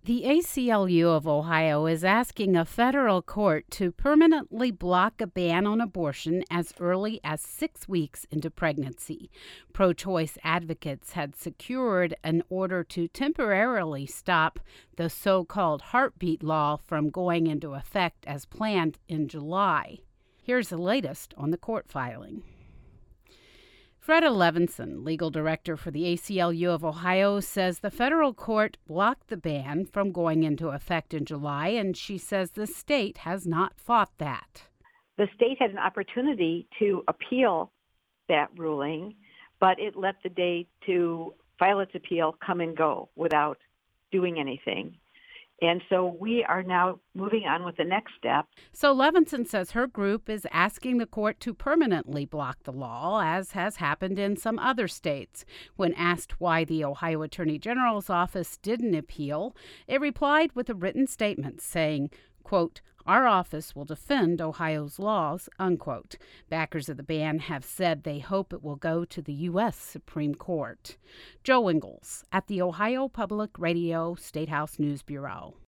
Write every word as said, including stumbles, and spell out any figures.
The A C L U of Ohio is asking a federal court to permanently block a ban on abortion as early as six weeks into pregnancy. Pro-choice advocates had secured an order to temporarily stop the so-called heartbeat law from going into effect as planned in July. Here's the latest on the court filing. Freda Levinson, legal director for the A C L U of Ohio, says the federal court blocked the ban from going into effect in July, and she says the state has not fought that. The state had an opportunity to appeal that ruling, but it let the day to file its appeal come and go without doing anything. And so we are now moving on with the next step. So Levinson says her group is asking the court to permanently block the law, as has happened in some other states. When asked why the Ohio Attorney General's office didn't appeal, it replied with a written statement saying, quote, "Our office will defend Ohio's laws," unquote. Backers of the ban have said they hope it will go to the U S Supreme Court. Joe Ingles at the Ohio Public Radio Statehouse News Bureau.